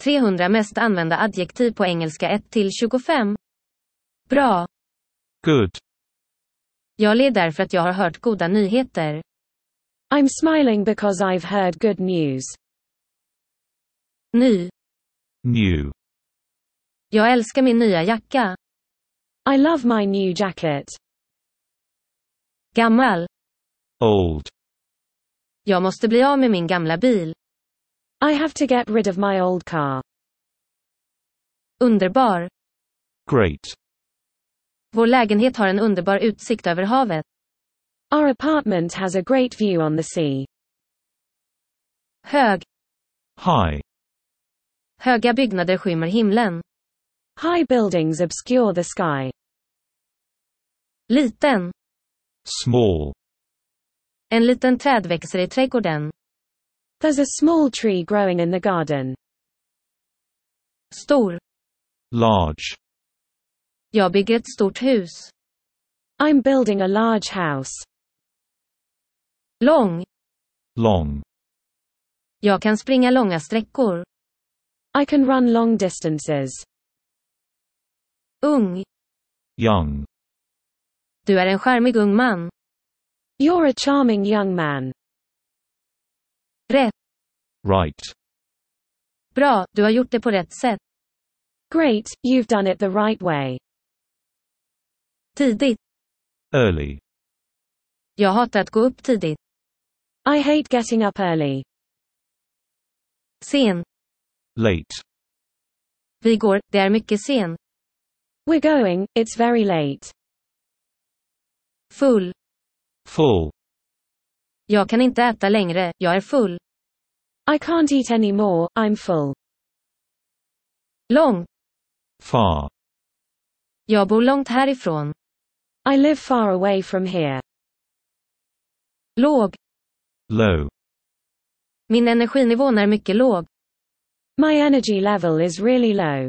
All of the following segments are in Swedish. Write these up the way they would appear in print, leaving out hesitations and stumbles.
300 mest använda adjektiv på engelska 1-25. Bra. Good. Jag ler därför att jag har hört goda nyheter. I'm smiling because I've heard good news. Ny. New. Jag älskar min nya jacka. I love my new jacket. Gammal. Old. Jag måste bli av med min gamla bil. I have to get rid of my old car. Underbar. Great. Vår lägenhet har en underbar utsikt över havet. Our apartment has a great view on the sea. Hög. High. Höga byggnader skymmer himlen. High buildings obscure the sky. Liten. Small. En liten träd växer i trädgården. There's a small tree growing in the garden. Stor. Large. Jag bygger ett stort hus. I'm building a large house. Lång. Long. Jag kan springa långa sträckor. I can run long distances. Ung. Young. Du är en charmig ung man. You're a charming young man. Rätt. Right. Bra, du har gjort det på rätt sätt. Great, you've done it the right way. Tidigt. Early. Jag hatar att gå upp tidigt. I hate getting up early. Sen. Late. Vi går, det är mycket sen. We're going, it's very late. Full. Full. Jag kan inte äta längre, jag är full. I can't eat anymore, I'm full. Lång. Far. Jag bor långt härifrån. I live far away from here. Låg. Low. Min energinivå är mycket låg. My energy level is really low.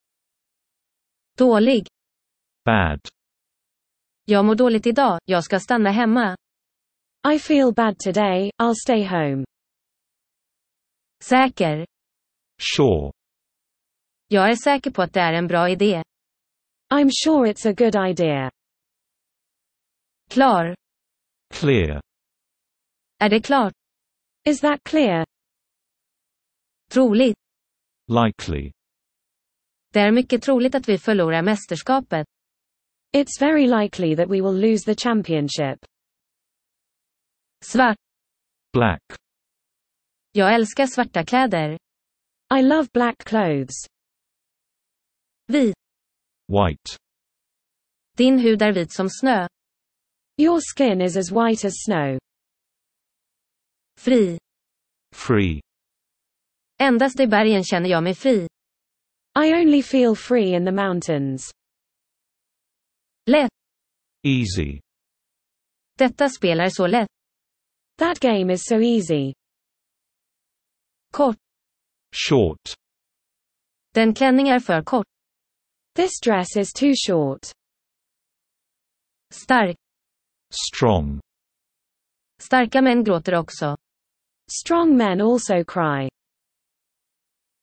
Dålig. Bad. Jag mår dåligt idag, jag ska stanna hemma. I feel bad today, I'll stay home. Säker. Sure. Jag är säker på att det är en bra idé. I'm sure it's a good idea. Klar. Clear. Är det klart? Is that clear? Troligt. Likely. Det är mycket troligt att vi förlorar mästerskapet. It's very likely that we will lose the championship. Svart. Black. Jag älskar svarta kläder. I love black clothes. Vit. White. Din hud är vit som snö. Your skin is as white as snow. Fri. Free. Endast i bergen känner jag mig fri. I only feel free in the mountains. Lätt. Easy. Detta spel är så lätt. That game is so easy. Kort. Short. Den klänning är för kort. This dress is too short. Stark. Strong. Starka män gråter också. Strong men also cry.